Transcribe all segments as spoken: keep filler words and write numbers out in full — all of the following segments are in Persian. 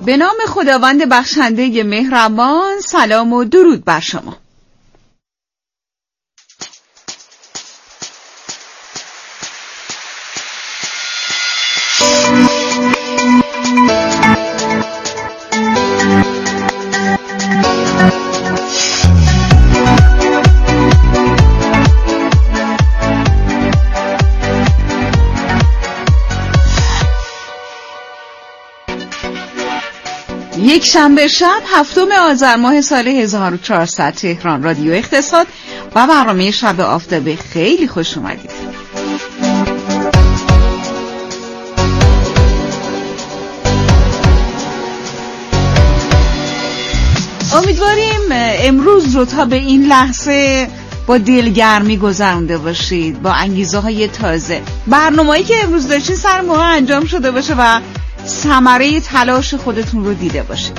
به نام خداوند بخشنده مهربان، سلام و درود بر شما. یک شنبه شب هفتم آذر ماه سال هزار و چهارصد، تهران، رادیو اقتصاد و برنامه شب آفتابی. خیلی خوش اومدید. امیدواریم امروز رو تا به این لحظه با دلگرمی گذرونده باشید، با انگیزه های تازه. برنامه‌ای که امروز داشتین سر موقع انجام شده باشه و ثمره تلاش خودتون رو دیده باشید.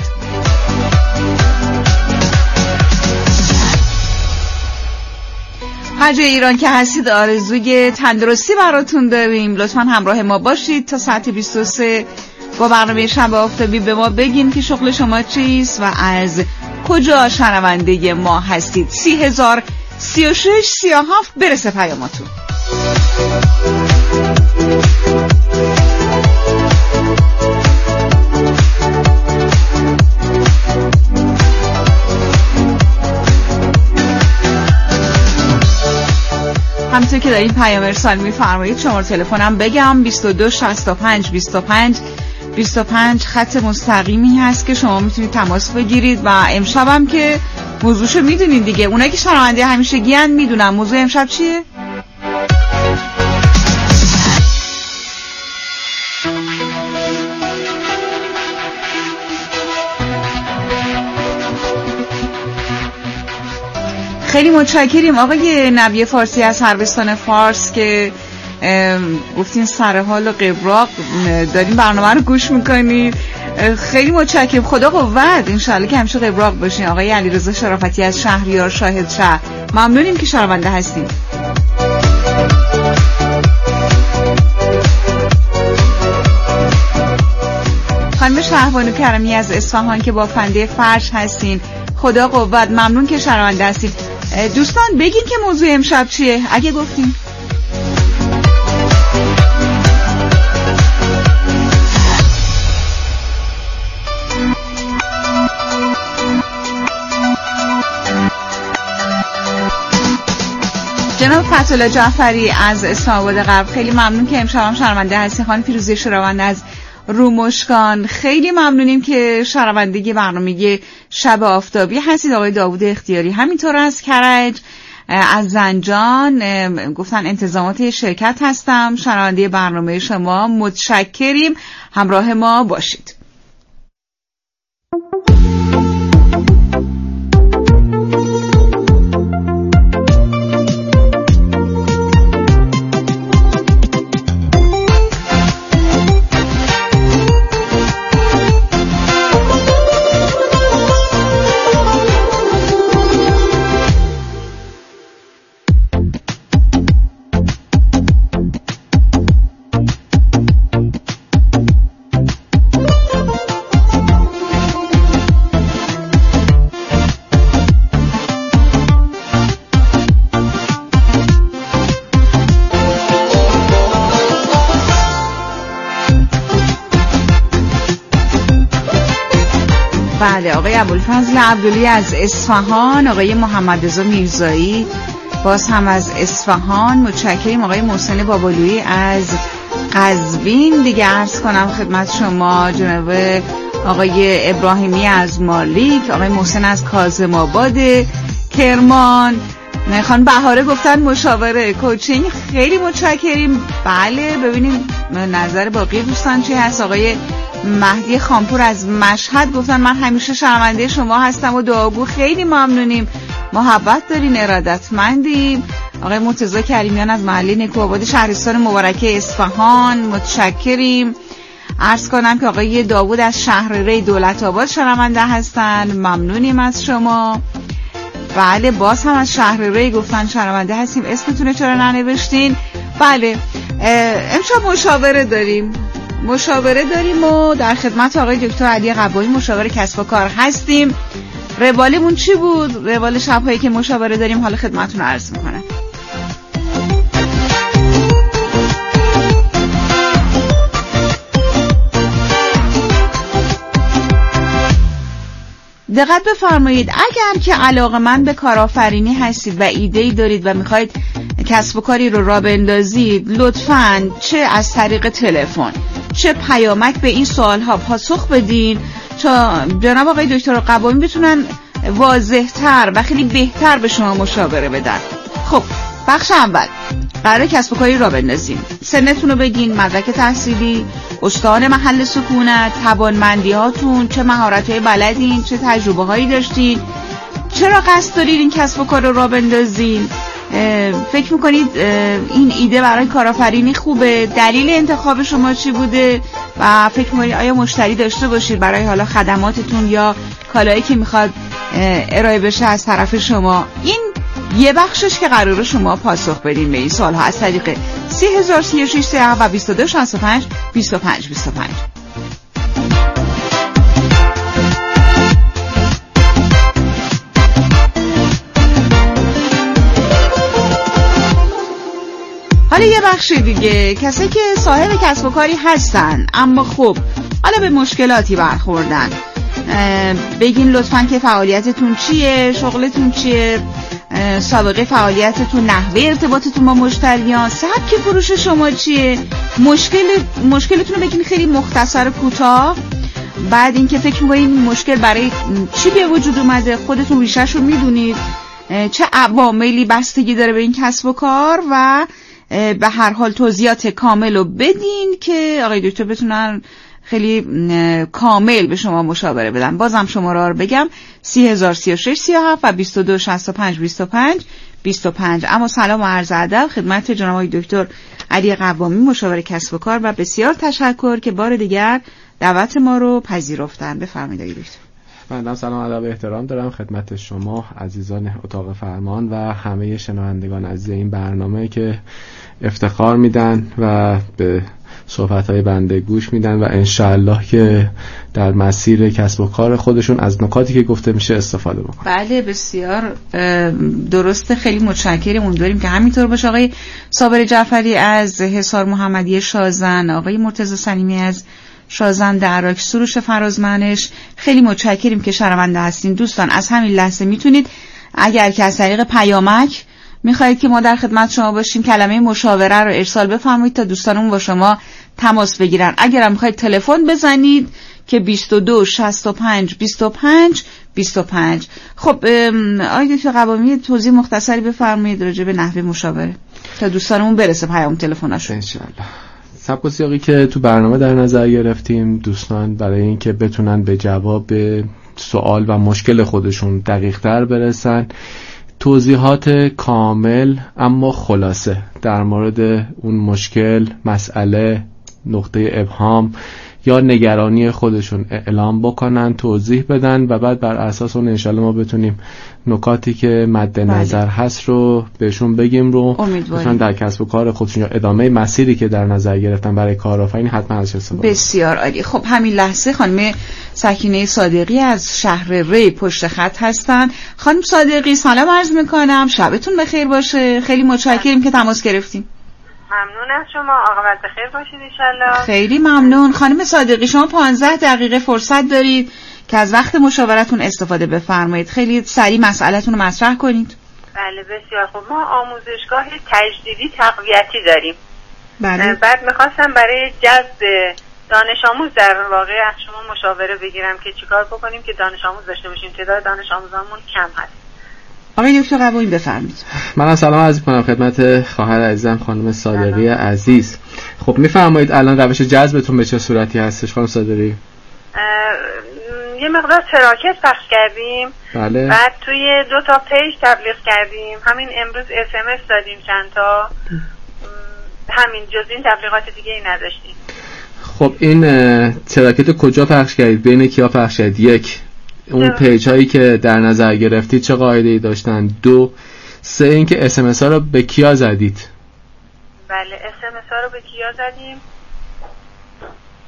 هر جای ایران که هستید آرزوی تندرستی براتون داریم. لطفاً همراه ما باشید تا ساعت بیست و سه با برنامه شب آفتابی. به ما بگین که شغل شما چیست و از کجا شنونده ما هستید. سی هزار سی و شش سی و هفت برسه پیاماتون. همونطور که دارین پیام ارسال می‌فرمایید، شماره تلفنم بگم بیست و دو شصت و پنج بیست و پنج بیست و پنج خط مستقیمی هست که شما میتونید تماس بگیرید. و امشبم که موضوعشو میدونین دیگه، اونایی که شنونده همیشگی ان میدونن موضوع امشب چیه؟ خیلی متشکریم آقای نبی فارسی از عربستان فارس که گفتین سر حال و قبراق دارین برنامه رو گوش میکنید. خیلی متشکریم، خدا قوت، انشالله که همیشه قبراق باشین. آقای علیرضا شرافتی از شهریار شاهد شهر، ممنونیم که شنونده هستیم. خانم شهبانو کرمی از اصفهان که با فنده فرش هستین، خدا قوت، ممنون که شنونده هستین. دوستان بگین که موضوع امشب چیه اگه گفتین. جناب فتح‌الله جعفری از اسلام آباد غرب، خیلی ممنون که امشب هم شنونده هستی. خانم فیروزی شراوند از رومشکان، خیلی ممنونیم که شنونده برنامه شب آفتابی هستید. آقای داوود اختیاری همینطور از کرج، از زنجان گفتن انتظامات شرکت هستم، شنونده برنامه شما، متشکریم، همراه ما باشید. بله، آقای ابوالفضل عبدلی از اصفهان، آقای محمد رضا میرزایی باز هم از اصفهان، متشکریم. آقای محسن بابالویی از قزوین دیگه عرض کنم خدمت شما. جناب آقای ابراهیمی از مالیک، آقای محسن از کاظم آباد کرمان، خانم بهاره گفتن مشاوره کوچینگ، خیلی متشکریم. بله ببینیم نظر باقی دوستان چی هست. آقای مهدی خانپور از مشهد گفتن من همیشه شنونده شما هستم و دعاگو، خیلی ممنونیم، محبت دارین، ارادتمندیم. آقای مرتضی کریمیان از محله نکوآباد شهرستان مبارکه اصفهان، متشکریم. عرض کنم که آقای داوود از شهر ری دولت آباد شنونده هستن، ممنونیم از شما. بله باز هم از شهر ری گفتن شنونده هستیم، اسمتونه چرا ننوشتین؟ بله امشب مشاوره داریم، مشاوره داریم و در خدمت آقای دکتر علی قبایی مشاور کسب و کار هستیم. روالمون چی بود؟ روال شب‌هایی که مشاوره داریم حالا خدمتتون عرض می‌کنم. دقت بفرمایید اگر که علاقه‌مند به کارآفرینی هستید و ایده‌ای دارید و می‌خواید کسب و کاری رو راه بندازید، لطفاً چه از طریق تلفن چه پیامک به این سوال‌ها پاسخ بدین تا جناب آقای دکتر قبایی بتونن واضح‌تر و خیلی بهتر به شما مشاوره بدن. خب بخش اول قراره کسب و کاری راه بندازیم. سنتون رو بگین، مدرک تحصیلی، استان محل سکونت، توانمندی‌هاتون، چه مهارت‌های بلدین، چه تجربه‌هایی داشتین، چرا قصد دارید این کسب و کار رو راه بندازین، فکر میکنید این ایده برای کارآفرینی خوبه، دلیل انتخاب شما چی بوده و فکر میکنید آیا مشتری داشته باشید برای حالا خدماتتون یا کالایی که میخواد ارائه بشه از طرف شما. این یه بخشش که قراره شما پاسخ بدین به این سوالها از طریق سی هزار سی و شش سی و هفت و بیست و دو شصت و پنج بیست و پنج بیست و پنج. حالا یه بخش دیگه، کسایی که صاحب کسب و کاری هستن اما خب حالا به مشکلاتی برخوردن، بگین لطفاً که فعالیتتون چیه، شغلتون چیه، سابقه فعالیتتون، نحوه ارتباطتون با مشتریان، سبک فروش شما چیه، مشکل مشکلتون رو بگین خیلی مختصر کوتاه. بعد اینکه فکر می‌کنید این مشکل برای چی به وجود اومده، خودتون ریشه‌شو میدونید، چه عواملی بستگی داره به این کسب و کار و به هر حال توضیحات کامل رو بدین که آقای دکتر بتونن خیلی کامل به شما مشاوره بدن. بازم شماره رو بگم سی هزار سی و شش سی و هفت و بیست و دو شصت و پنج بیست و پنج بیست و پنج. اما سلام و عرض ادب خدمت جناب آقای دکتر علی قوامی مشاور کسب و کار و بسیار تشکر که بار دیگر دعوت ما رو پذیرفتن. بفرمایید آقای دکتر. من سلام ادب و احترام دارم خدمت شما عزیزان اتاق فرمان و همه شنوندگان عزیز این برنامه که افتخار میدن و به صحبت‌های بنده گوش میدن و انشالله که در مسیر کسب و کار خودشون از نکاتی که گفته میشه استفاده بکنن. بله بسیار درسته، خیلی متشکرم. امیدواریم که همینطور باشه. آقای صابر جعفری از حصار محمدی شازن، آقای مرتضی سلیمی از شازن دراک سروش فرازمنش، خیلی متشکریم که شنونده هستین. دوستان از همین لحظه میتونید اگر که از طریق پیامک میخواید که ما در خدمت شما باشیم کلمه مشاوره رو ارسال بفرمایید تا دوستانمون با شما تماس بگیرن. اگر هم میخواید تلفن بزنید که بیست و دو شصت و پنج بیست و پنج بیست و پنج. خب آقای دکتر قوامی توضیح مختصری بفرمایید راجع به نحوه مشاوره تا دوستانمون برسه پیام تلفناشون. ان شاء الله. سبک و سیاقی که تو برنامه در نظر گرفتیم دوستان برای اینکه بتونن به جواب سوال و مشکل خودشون دقیق‌تر برسن، توضیحات کامل اما خلاصه در مورد اون مشکل، مسئله، نقطه ابهام یا نگرانی خودشون اعلام بکنن، توضیح بدن و بعد بر اساس اون انشالله ما بتونیم نکاتی که مد نظر هست رو بهشون بگیم رو بتونن در کسب و کار خودشون یا ادامه مسیری که در نظر گرفتن برای کارآفرینی حتما ازش استفاده. بسیار عالی. خب همین لحظه خانم سکینه صادقی از شهر ری پشت خط هستن. خانم صادقی سلام عرض میکنم، شبتون بخیر باشه. خیلی متشکریم که تماس گرفتیم. ممنون از شما، عاقبت بخیر باشید انشالله. خیلی ممنون. خانم صادقی شما پانزده دقیقه فرصت دارید که از وقت مشاورتون استفاده بفرمایید. خیلی سریع مسئله‌تون رو مطرح کنید. بله بسیار خوب. ما آموزشگاه تجدیدی تقویتی داریم. بله. بعد میخواستم برای جذب دانش آموز در واقع از شما مشاوره بگیرم که چیکار بکنیم که دانش آموز داشته باشیم. تعداد دانش آموزامون کم هست. آقای دکتر قوامی بفرمایید. من سلام عرض می‌کنم خدمت خواهر عزیزم خانم صادقی عزیز. خب میفرمایید الان روش جذبتون به چه صورتی هستش خانم صادقی؟ یه مقدار تراکت پخش کردیم. بله. بعد توی دو تا پیج تبلیغ کردیم. همین امروز اس ام اس دادیم چند تا. همین جز این تبلیغات دیگه ای نداشتیم. خب این تراکت کجا پخش کردید؟ بین کیا پخش کردید؟ یک، اون پیج هایی که در نظر گرفتید چه قاعده‌ای داشتن؟ دو، سه اینکه اس ام اس ها رو به کیا زدید؟ بله اس ام اس ها رو به کیا زدیم؟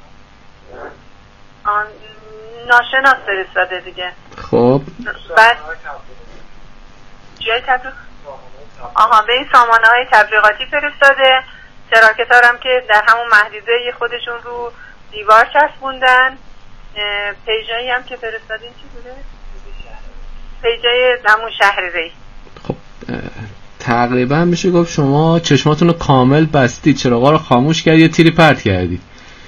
آن ناشناس فرستاده دیگه. خب بعد جای تبلیغ آها به این سامانه های تبلیغاتی فرستاده. تراکتار هم که در همون محدوده خودشون رو دیوار چسبوندن. پیجایی هم که فرستادین چی بوده؟ پیجای همون شهر ری. خب تقریبا میشه گفت شما چشماتون رو کامل بستید، چراغا رو خاموش کردید، یه تیری پرت کردید.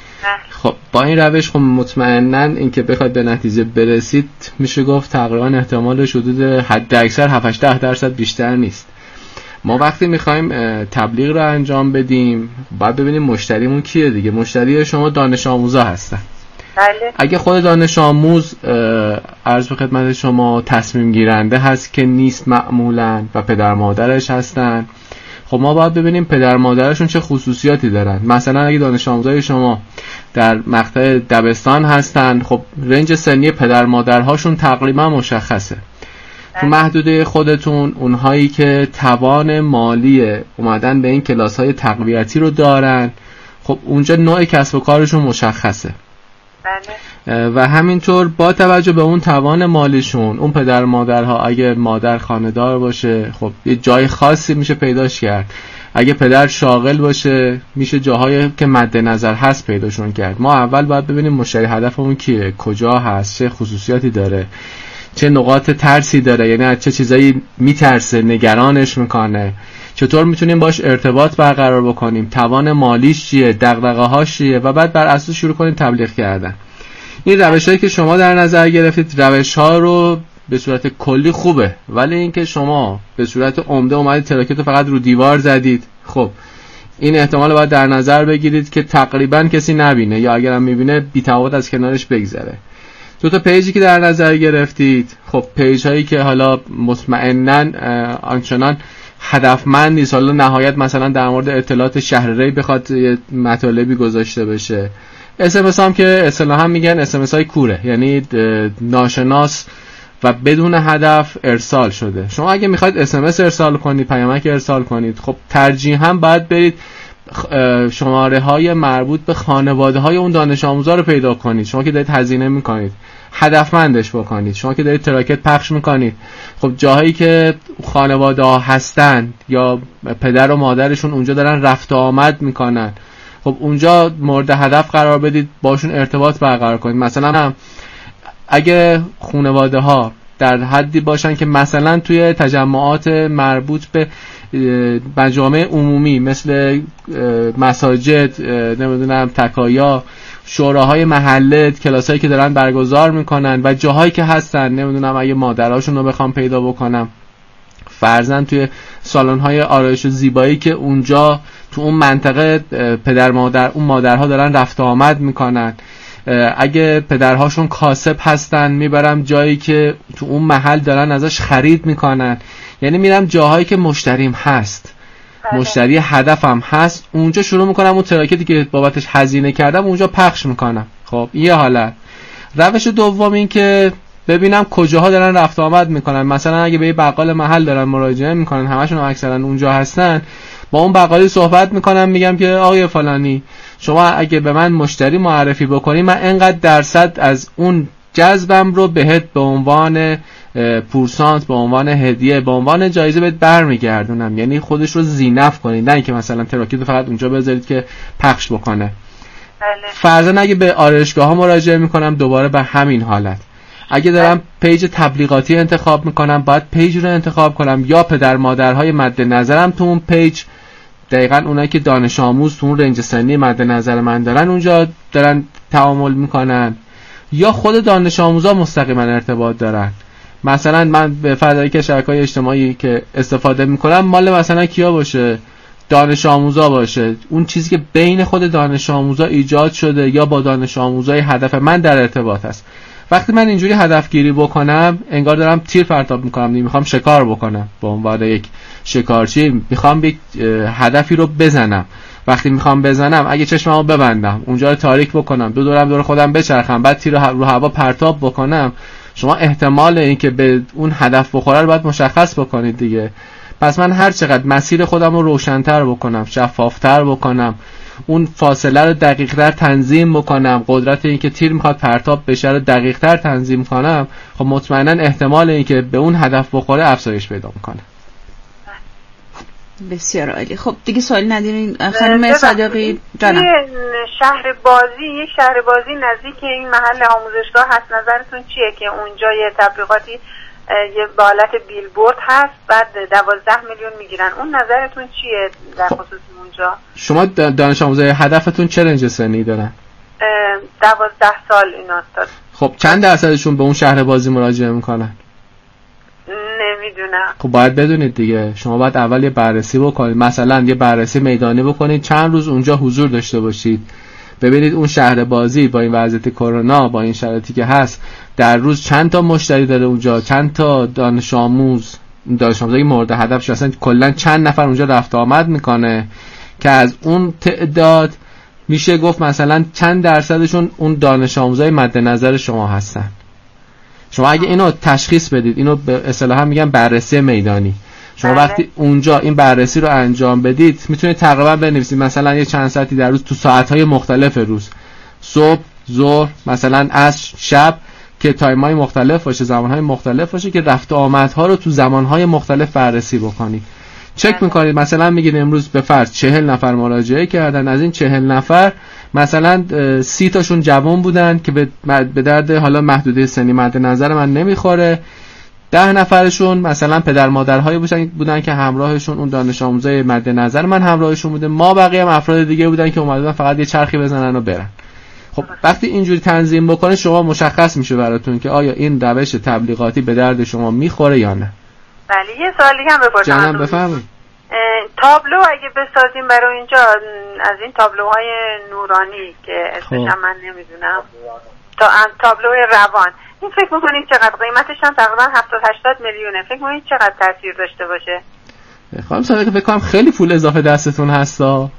خب با این روش خب مطمئناً اینکه بخواید به نتیجه برسید میشه گفت تقریبا احتمالش حدود حد اکثر هفت هشت درصد بیشتر نیست. ما وقتی میخوایم تبلیغ رو انجام بدیم باید ببینیم مشتریمون کیه دیگه. مشتری شما دانش آموزا هستن. بله. اگه خود دانش آموز عرض به خدمت شما تصمیم گیرنده هست که نیست معمولاً و پدر مادرش هستن، خب ما باید ببینیم پدر مادرشون چه خصوصیاتی دارن. مثلا اگه دانش آموزای شما در مقطع دبستان هستن، خب رنج سنی پدر مادرهاشون تقریبا مشخصه. تو محدوده خودتون اونهایی که توان مالی اومدن به این کلاس‌های تقویتی رو دارن، خب اونجا نوع کسب و کارشون مشخصه. بله. و همینطور با توجه به اون توان مالیشون، اون پدر مادرها اگه مادر خانه‌دار باشه خب یه جای خاصی میشه پیداش کرد. اگه پدر شاغل باشه میشه جاهایی که مد نظر هست پیداشون کرد. ما اول باید ببینیم مشتری هدفمون کیه، کجا هست، چه خصوصیاتی داره، چه نقاط ترسی داره، یعنی از چه چیزایی میترسه، نگرانش میکنه، چطور میتونیم باش ارتباط برقرار بکنیم، توان مالیش چیه، دغدغه‌هاش چیه و بعد بر اساس شروع کنیم تبلیغ کردن. این روش‌هایی که شما در نظر گرفتید روش‌ها رو به صورت کلی خوبه، ولی اینکه شما به صورت عمده اومدید تراکت رو فقط رو دیوار زدید، خب این احتمال باید در نظر بگیرید که تقریبا کسی نبینه یا اگرم میبینه بی‌تفاوت از کنارش بگذره. دو تا پیجی که در نظر گرفتید، خب پیج هایی که حالا مطمئناً آنچنان هدفمند نیست، حالا نهایت مثلا در مورد اطلاعات شهر ری بخواد یه مطالبی گذاشته بشه. اس ام اس هم که اصطلاحاً میگن اس ام اس های کوره، یعنی ناشناس و بدون هدف ارسال شده. شما اگه میخواید اس ام اس ارسال کنید، پیامک ارسال کنید، خب ترجیحاً باید برید شماره های مربوط به خانواده های اون دانش آموزا رو پیدا کنید. شما که دارید هزینه میکنید هدفمندش بکنید. شما که دارید تراکت پخش میکنید، خب جاهایی که خانواده ها هستن یا پدر و مادرشون اونجا دارن رفت و آمد میکنن، خب اونجا مورد هدف قرار بدید، باشون ارتباط برقرار کنید. مثلا اگه خانواده ها در حدی باشن که مثلا توی تجمعات مربوط به مجامع عمومی مثل مساجد، نمیدونم تکایا، شوراهای محله، کلاسایی که دارن برگزار میکنن و جاهایی که هستن، نمیدونم اگه مادراشون رو بخوام پیدا بکنم، فرضاً توی سالن‌های آرایش و زیبایی که اونجا تو اون منطقه پدر مادر اون مادرها دارن رفت و آمد میکنن، اگه پدرهاشون کاسب هستن میبرم جایی که تو اون محل دارن ازش خرید میکنن، یعنی میرم جاهایی که مشتریم هست، مشتری هدفم هست، اونجا شروع میکنم اون تراکتی که بابتش هزینه کردم اونجا پخش میکنم. خب یه حالت. روش دوم این که ببینم کجاها دارن رفت و آمد میکنن. مثلا اگه به یه بقال محل دارن مراجعه میکنن، همشون اکثرا اونجا هستن، با اون بقالی صحبت میکنم، میگم که آقای فلانی شما اگه به من مشتری معرفی بکنی من اینقدر درصد از اون جذبم رو بهت به عنوان پورسانت، به عنوان هدیه، به عنوان جایزه بهت برمیگردونم. یعنی خودش رو زینف کنید، نه اینکه مثلا تراکت رو فقط اونجا بذارید که پخش بکنه. فرضاً اگه به آرایشگاه ها مراجعه میکنم دوباره به همین حالت. اگه دارم پیج تبلیغاتی انتخاب میکنم باید پیج رو انتخاب کنم یا پدر مادرهای مد نظرم تو اون پیج، دقیقاً اونایی که دانش آموز تو اون رنج سنی مد نظر من دارن اونجا دارن تعامل میکنن، یا خود دانش آموزا مستقیما ارتباط دارن. مثلا من به فرض که شبکه‌های اجتماعی که استفاده میکنم مال مثلا کیا باشه؟ دانش آموزا باشه، اون چیزی که بین خود دانش آموزا ایجاد شده یا با دانش آموزای هدف من در ارتباط هست. وقتی من اینجوری هدف گیری بکنم انگار دارم تیر پرتاب میکنم، میخوام شکار بکنم، به عنوان یک شکارچی میخوام یک هدفی رو بزنم. وقتی میخوام بزنم اگه چشممو ببندم، اونجا رو تاریک بکنم، دو دورم دور خودم بچرخم، بعد تیر رو هوا پرتاب بکنم، شما احتمال اینکه به اون هدف بخوره رو باید مشخص بکنید دیگه. پس من هر چقدر مسیر خودم رو روشن‌تر بکنم، شفاف‌تر بکنم، اون فاصله رو دقیق‌تر تنظیم بکنم، قدرت این که تیر میخواد پرتاب بشه رو دقیق‌تر تنظیم کنم، خب مطمئنا احتمال این که به اون هدف بخوره افزایش پیدا میکنه. بسیار عالی. خب دیگه سوالی ندارین خانم صادقی جانم؟ شهر بازی، یک شهر بازی نزدیک این محل آموزشگاه هست، نظرتون چیه که اونجا یه تبلیغاتی یه بالت بیلبورد هست بعد دوازده میلیون میگیرن، اون نظرتون چیه در خصوص اونجا؟ شما دانش آموزای هدفتون چه رنج سنی دارن؟ دوازده سال اینا داد. خب چند درصدشون به اون شهر بازی مراجعه میکنن؟ نمیدونم. خب باید بدونید دیگه، شما باید اول یه بررسی بکنید، مثلا یه بررسی میدانی بکنید، چند روز اونجا حضور داشته باشید، ببینید اون شهر بازی با این وضعیت کرونا، با این شرایطی که هست، در روز چند تا مشتری داره اونجا، چند تا دانش آموز، دانش آموزای مورد هدفش اصلا کلا چند نفر اونجا رفت آمد میکنه، که از اون تعداد میشه گفت مثلا چند درصدشون اون دانش آموزای مد نظر شما هستن. شما اگه اینو تشخیص بدید، اینو به اصطلاح میگن بررسی میدانی، شما بله. وقتی اونجا این بررسی رو انجام بدید میتونید تقریبا بنویسید مثلا یه چند ساعتی در روز تو ساعت‌های مختلف روز، صبح، ظهر، مثلا عصر، شب، که تایم‌های مختلف باشه، زمان‌های مختلف باشه، که رفت و آمدها رو تو زمان‌های مختلف بررسی بکنید. چک میکنید مثلا میگید امروز به فرض چهل نفر مراجعه کردن، از این چهل نفر مثلا سی تاشون جوان بودن که به درد حالا محدوده سنی مد نظر من نمیخوره، ده نفرشون مثلا پدر مادرهایی بودن بودن که همراهشون اون دانش آموزای مد نظر من همراهشون بوده، ما بقیه هم افراد دیگه بودن که اومدن فقط یه چرخی بزنن و برن. خب وقتی اینجوری تنظیم بکنه شما مشخص میشه براتون که آیا این روش تبلیغاتی به درد شما میخوره یا نه. بله یه سوال دیگه هم بپرسم. جانم بفرمایید. تابلو اگه بسازیم برای اینجا، از این تابلوهای نورانی که اسمش هم من نمیدونم، تا تابلوی روان، این فکر میکنید چقدر قیمتش هم تقریبا هفتاد هشتاد میلیونه، فکر میکنید چقدر تاثیر داشته باشه؟ خانم صادقی فکر کنم خیلی پول اضافه دستتون هستا.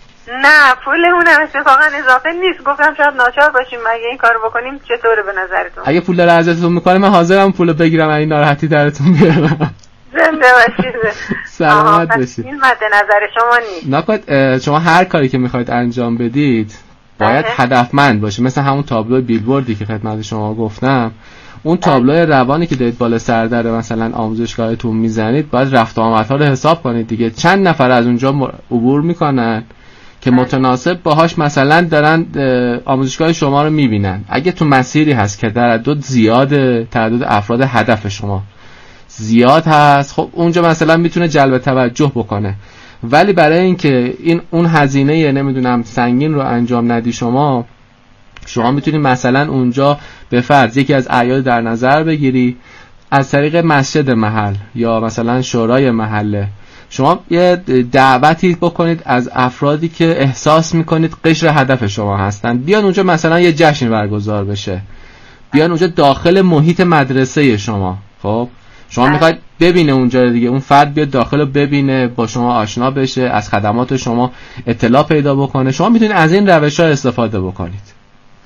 نه پولمون هم اتفاقا اضافه نیست، گفتم شاید ناچار باشیم اگه این کارو بکنیم. چطوره به نظرتون؟ اگه پول داره ازتون میکنه من حاضرم پولو بگیرم، این ناراحتی درتون بیارم. زنده باشید. سلامت باشید. این مد نظر شما نیست. نکات شما هر کاری که میخواید انجام بدید باید هدفمند باشه، مثل همون تابلو بیلبوردی که خدمت شما گفتم، اون تابلوی روانی که دارید بالا سر در مثلا آموزشگاهتون میزنید باید رفت و آمدها رو حساب کنید دیگه، چند نفر از اونجا عبور میکنن که متناسب باهاش مثلا دارن آموزشگاه شما رو میبینن. اگه تو مسیری هست که تردد زیاده، تردد افراد هدف شما زیاد هست، خب اونجا مثلا میتونه جلب توجه بکنه، ولی برای اینکه این اون هزینه نمیدونم سنگین رو انجام ندی شما شما میتونی مثلا اونجا به فرض یکی از اعیاد در نظر بگیری، از طریق مسجد محل یا مثلا شورای محله شما یه دعوتی بکنید از افرادی که احساس میکنید قشر هدف شما هستن، بیان اونجا مثلا یه جشن برگزار بشه، بیان اونجا داخل محیط مدرسه شما. خب شما میخواید ببینه اونجا دیگه، اون فرد بیاد داخل رو ببینه، با شما آشنا بشه، از خدمات شما اطلاع پیدا بکنه، شما میتونید از این روش‌ها استفاده بکنید.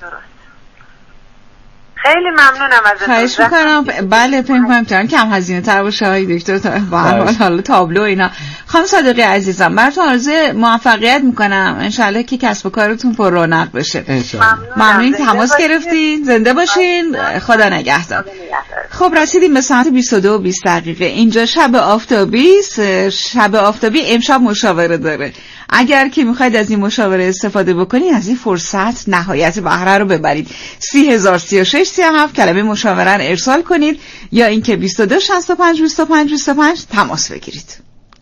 خیلی ممنونم ازتون. خواهش میکنم. بله فکر میکنم چون کم هزینه تر باشه های دکتر، تا به هر حال حالا تابلو اینا. خانم صادقی عزیزم براتون آرزوی موفقیت میکنم، انشالله که کسب و کارتون پر رونق بشه. ممنونم که تماس گرفتین، زنده باشین، خدا نگهدار. خب رسیدیم به ساعت بیست و دو و بیست دقیقه. اینجا شب آفتابی، شب آفتابی امشب مشاوره داره. اگر که میخواید از این مشاوره استفاده بکنید از این فرصت نهایت بهره رو ببرید. سی هزار سی و شش سی و هفت کلمه مشاوره ارسال کنید یا اینکه بیست و دو شصت و پنج بیست و پنج بیست و پنج تماس بگیرید.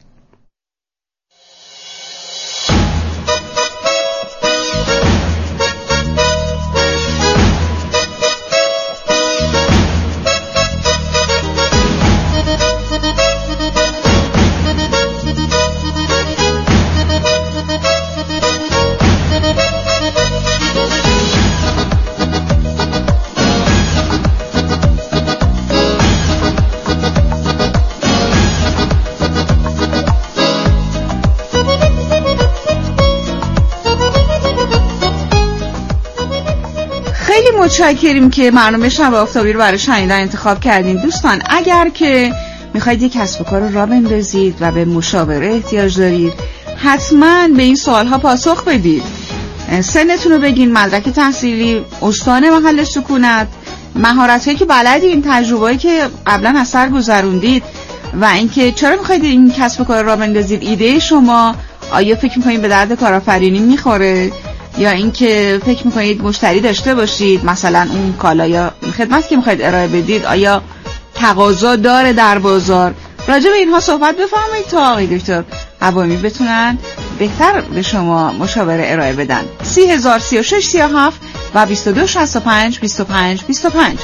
متشکریم که برنامه شب آفتابی رو برای شنیدن انتخاب کردین. دوستان اگر که میخواید یک کسب و کار رو راه بندازید و به مشاوره احتیاج دارید حتما به این سوالها پاسخ بدید. سنتون رو بگین، مدرک تحصیلی، استان محل سکونت، مهارت‌هایی که بلدین، تجربه‌ای که قبلا از سر گذروندید و اینکه چرا می‌خواید این کسب و کار را بندازید. ایده شما آیا فکر می‌کنید به درد کارآفرینی می‌خوره یا اینکه فکر می‌کنید مشتری داشته باشید، مثلا اون کالا یا خدمتی که می‌خواید ارائه بدید آیا تقاضا داره در بازار. راجع به اینها صحبت بفرمایید تا آقای دکتر قوامی بتونن بهتر به شما مشاوره ارائه بدن. سی هزار سی و شش سی و هفت و بیست و دو شصت و پنج بیست و پنج بیست و پنج.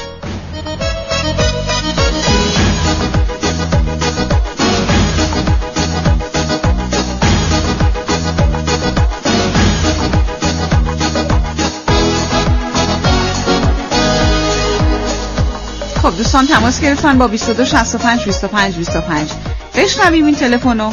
خب دوستان تماس گرفتن با بیست و دو شصت و پنج بیست و پنج بیست و پنج. بشنویم این تلفنو.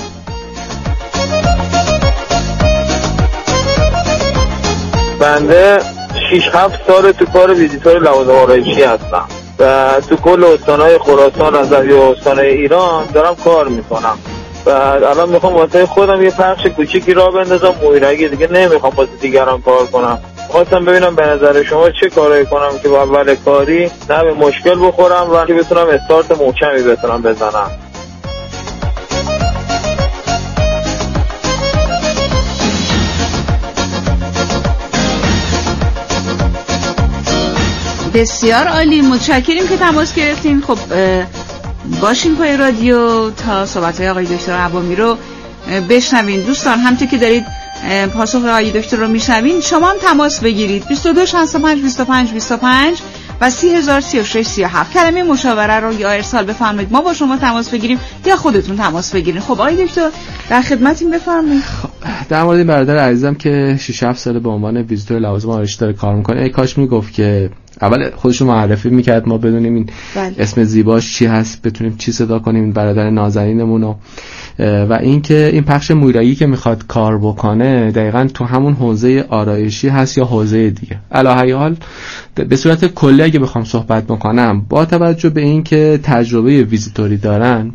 بنده شش هفت سال تو کار ویزیتور لوازم آرایشی هستم و تو کل استانهای خراسان از یا استانهای ایران دارم کار میکنم و الان میخوام واسه خودم یه پخش کوچیکی راه بندازم مویرگی، دیگه نمیخوام واسه دیگران کار کنم. خواستم ببینم به نظر شما چه کاری کنم که با اول کاری نه به مشکل بخورم و که بتونم استارت محکمی بتونم بزنم. بسیار عالی، متشکریم که تماس گرفتین. خب باشین پای رادیو تا صحبت‌های آقای دکتر قوامی رو بشنوین. دوستان همونطور که دارید پاسخ آقای دکتر رو میشنوین شما هم تماس بگیرید. بیست و دو شصت و پنج بیست و پنج بیست و پنج و سی هزار سی و شش سی و هفت. کلمه مشاوره رو یا ارسال بفرمایید، ما با شما تماس بگیریم یا خودتون تماس بگیرین. خب آقای دکتر در خدمتیم، بفرمایید. در مورد این برادر عزیزم که شش هفت ساله به عنوان ویزیتور لوازم آرایشی داره کار میکنه، ای کاش میگفت که اول خودشو معرفی میکرد، ما بدونیم این بله. اسم زیباش چی هست، بتونیم چی صدا کنیم این برادر نازنینمون رو. و اینکه این پخش مویرایی که میخواد کار بکنه دقیقاً تو همون حوزه آرایشی هست یا حوزه دیگه. علاوه حال به صورت کلی اگه بخوام صحبت بکنم، با توجه به اینکه تجربه ویزیتوری دارن،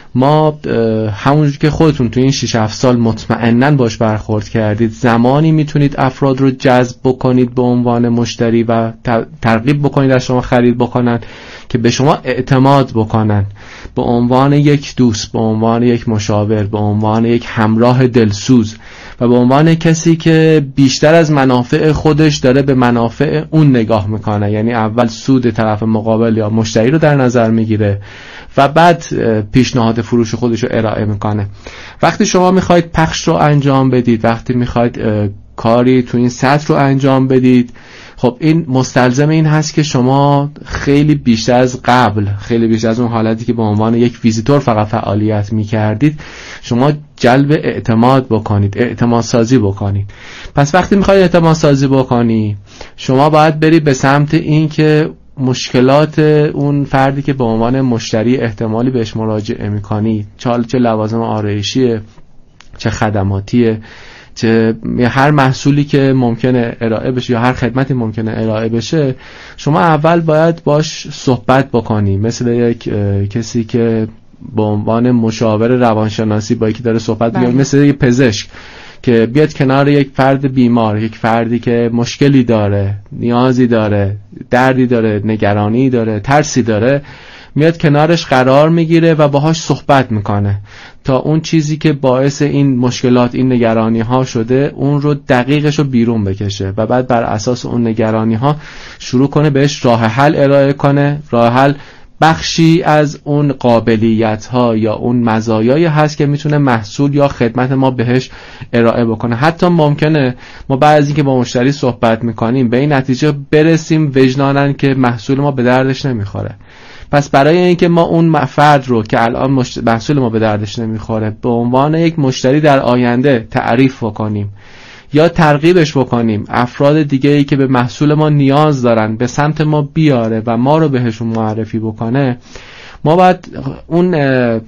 ما همونجوری که خودتون تو این شش هفت سال مطمئناً باش برخورد کردید، زمانی میتونید افراد رو جذب بکنید به عنوان مشتری و ترغیب بکنید از شما خرید بکنن که به شما اعتماد بکنن به عنوان یک دوست، به عنوان یک مشاور، به عنوان یک همراه دلسوز و به عنوان کسی که بیشتر از منافع خودش داره به منافع اون نگاه میکنه. یعنی اول سود طرف مقابل یا مشتری رو در نظر میگیره و بعد پیشنهاد فروش خودش رو ارائه میکنه. وقتی شما میخواید پخش رو انجام بدید، وقتی میخواید کاری تو این سطح رو انجام بدید، خب این مستلزم این هست که شما خیلی بیشتر از قبل، خیلی بیشتر از اون حالتی که به عنوان یک ویزیتور فقط فعالیت میکردید، شما جلب اعتماد بکنید، اعتماد سازی بکنید. پس وقتی میخواید اعتماد سازی بکنی، شما باید برید به سمت این که مشکلات اون فردی که به عنوان مشتری احتمالی بهش مراجعه میکنی، چه لوازم آرایشیه، چه خدماتیه، چه هر محصولی که ممکنه ارائه بشه یا هر خدمتی ممکنه ارائه بشه، شما اول باید باش صحبت بکنی، مثل یک کسی که به عنوان مشاور روانشناسی با یکی داره صحبت می‌کنه، مثل یک پزشک که بیاد کنار یک فرد بیمار، یک فردی که مشکلی داره، نیازی داره، دردی داره، نگرانی داره، ترسی داره، میاد کنارش قرار میگیره و باهاش صحبت میکنه تا اون چیزی که باعث این مشکلات، این نگرانی ها شده، اون رو دقیقش رو بیرون بکشه و بعد بر اساس اون نگرانی ها شروع کنه بهش راه حل ارائه کنه. راه حل بخشی از اون قابلیت ها یا اون مزایایی هست که میتونه محصول یا خدمت ما بهش ارائه بکنه. حتی ممکنه ما بعضی که با مشتری صحبت میکنیم به این نتیجه برسیم وجدانن که محصول ما به دردش نمیخوره. پس برای اینکه ما اون فرد رو که الان محصول ما به دردش نمیخوره به عنوان یک مشتری در آینده تعریف بکنیم یا ترغیبش بکنیم، افراد دیگه‌ای که به محصول ما نیاز دارن به سمت ما بیاره و ما رو بهشون معرفی بکنه، ما باید اون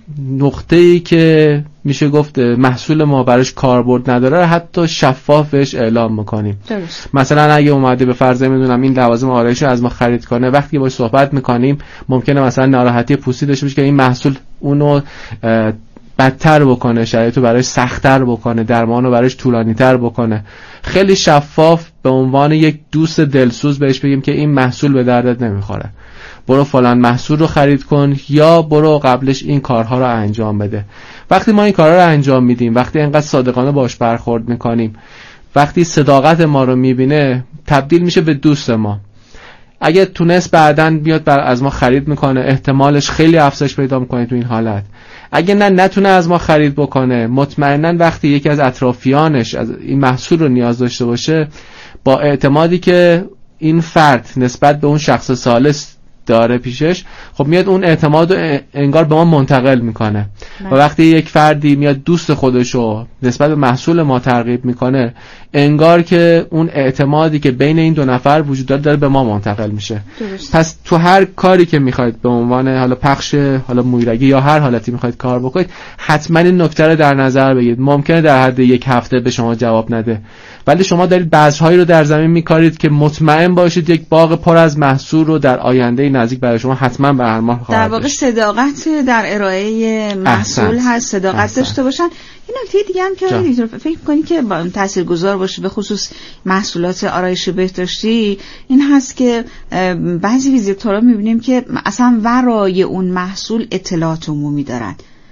نقطه‌ای که میشه گفت محصول ما براش کاربرد نداره حتی شفاف بهش اعلام میکنیم. درست. مثلا اگه اومده به فرض میدونم این لوازم آرایشی از ما خرید کنه، وقتی باهاش صحبت میکنیم ممکنه مثلا ناراحتی پوستی داشته باشه که این محصول اونو بدتر بکنه، شرایطو براش سخت‌تر بکنه، درمانو براش طولانی‌تر بکنه. خیلی شفاف به عنوان یک دوست دلسوز بهش بگیم که این محصول به دردت نمیخوره، برو فلان محصول رو خرید کن، یا برو قبلش این کارها رو انجام بده. وقتی ما این کارها رو انجام میدیم، وقتی اینقدر صادقانه باش برخورد میکنیم، وقتی صداقت ما رو میبینه، تبدیل میشه به دوست ما. اگه تونست بعدن بیاد بر از ما خرید میکنه، احتمالش خیلی افزایش پیدا میکنه تو این حالت. اگه نه نتونه از ما خرید بکنه، مطمئناً وقتی یکی از اطرافیانش از این محصول رو نیاز داشته باشه، با اعتمادی که این فرد نسبت به اون شخص ثالث داره پیشش، خب میاد اون اعتماد رو انگار به ما منتقل میکنه. و وقتی یک فردی میاد دوست خودشو نسبت به محصول ما ترغیب میکنه، انگار که اون اعتمادی که بین این دو نفر وجود داره داره به ما منتقل میشه. درست. پس تو هر کاری که میخواید به عنوان حالا پخش حالا مویرگی یا هر حالتی میخواید کار بکنید، حتما این نکته رو در نظر بگیرید. ممکنه در حد یک هفته به شما جواب نده، ولی شما دارید بذرهایی رو در زمین میکارید که مطمئن باشید یک باغ پر از محصول رو در آینده نزدیک برای شما حتما برآورده خواهد. در واقع صداقت در ارائه محصول هست، صداقت داشته باشن. این نکته دیگه هم که فکر کنید که تاثیرگذار باشه به خصوص محصولات آرایشی بهداشتی، این هست که بعضی ویزیتورها میبینیم که اصلا ورای اون محصول اطلاعات عمومی دارن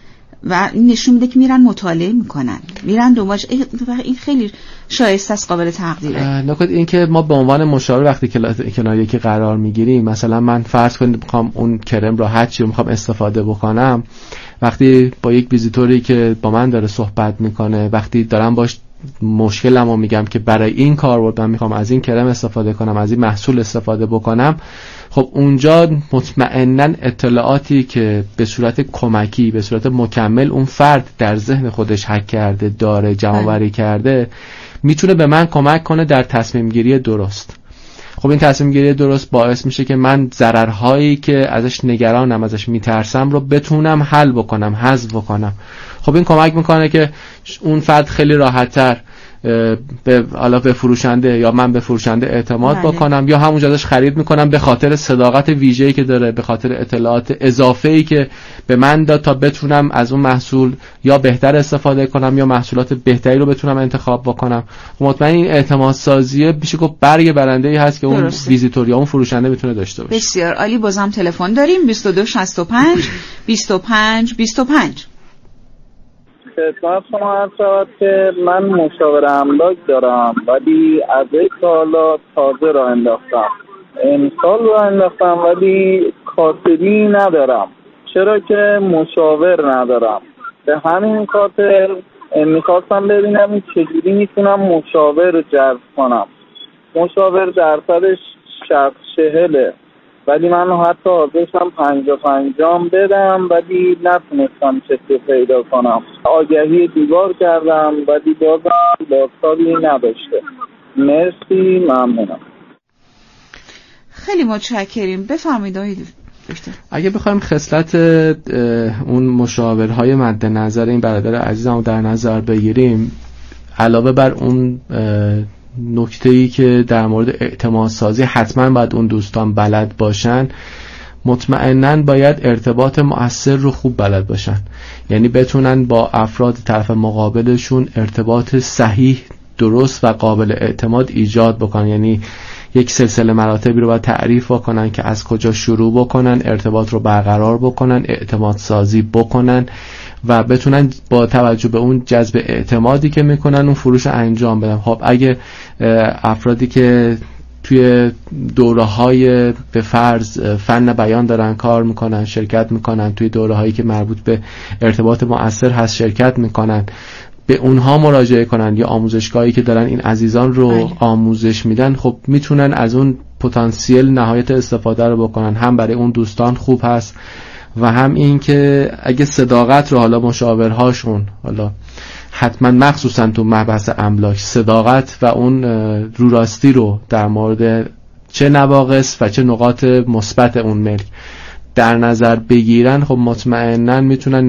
و این نشون میده که میرن مطالعه میکنن، میرن دنبالش. این خیلی شایسته است، قابل تقدیره. نکته این که ما به عنوان مشاور وقتی کنار یکی قرار میگیریم، مثلا من فرض کنید میخوام اون کرم رو هر چی رو میخوام استفاده بکنم، وقتی با یک ویزیتوری که با من داره صحبت میکنه، وقتی دارم باش مشکلمو میگم که برای این کاربرد من میخوام از این کرم استفاده کنم، از این محصول استفاده بکنم، خب اونجا مطمئناً اطلاعاتی که به صورت کمکی، به صورت مکمل اون فرد در ذهن خودش حک کرده، داره جمع‌آوری کرده، میتونه به من کمک کنه در تصمیم گیری درست. خب این تصمیم گیری درست باعث میشه که من ضررهایی که ازش نگرانم، ازش میترسم رو بتونم حل بکنم، حذف بکنم. خب این کمک میکنه که اون فرد خیلی راحت‌تر به حالا به فروشنده یا من به فروشنده اعتماد بله. بکنم، یا همونجا ازش خرید میکنم به خاطر صداقت ویژه‌ای که داره، به خاطر اطلاعات اضافه‌ای که به من داد تا بتونم از اون محصول یا بهتر استفاده کنم یا محصولات بهتری رو بتونم انتخاب بکنم. مطمئن این اعتماد سازی میشه که برگ برنده‌ای هست که اون ویزیتور یا اون فروشنده میتونه داشته باشه. بسیار عالی. بازم تلفن داریم بیست و دو شصت و پنج بیست و پنج بیست و پنج. خدمت شما عرض شود که من مشاور املاک دارم، ولی از یک سال تازه را انداختم. امسال را انداختم ولی کاسبی ندارم، چرا که مشاور ندارم. به همین خاطر میخواستم ببینم چجوری میتونم مشاور رو جذب کنم. مشاور درصدش شصت چهله، ولی من حتی حاضرشم پنجاه پنجاه بدم، ولی نتونستم چطور پیدا کنم. آگهی دیوار کردم ولی بازم بازتابی نداشته. مرسی، ممنونم. خیلی متشکریم. بفرمایید آقای دکتر. اگه بخوایم خصلت اون مشاورهای مد نظر این برادر عزیزمو در نظر بگیریم، علاوه بر اون نکته‌ای که در مورد اعتماد سازی حتما باید اون دوستان بلد باشن، مطمئناً باید ارتباط مؤثر رو خوب بلد باشن، یعنی بتونن با افراد طرف مقابلشون ارتباط صحیح، درست و قابل اعتماد ایجاد بکنن. یعنی یک سلسله مراتبی رو باید تعریف بکنن که از کجا شروع بکنن، ارتباط رو برقرار بکنن، اعتماد سازی بکنن و بتونن با توجه به اون جذب اعتمادی که میکنن اون فروش انجام بدن. خب اگه افرادی که توی دوره‌های به فرض فن بیان دارن کار میکنن، شرکت میکنن، توی دوره‌هایی که مربوط به ارتباط مؤثر هست شرکت میکنن، به اونها مراجعه کنن یا آموزشگاهی که دارن این عزیزان رو آی. آموزش میدن، خب میتونن از اون پتانسیل نهایت استفاده رو بکنن. هم برای اون دوستان خوب هست و هم این که اگه صداقت رو حالا مشاورهاشون حالا حتما مخصوصا تو مبحث املاک صداقت و اون رو راستی رو در مورد چه نواقص و چه نقاط مثبت اون ملک در نظر بگیرن، خب مطمئناً میتونن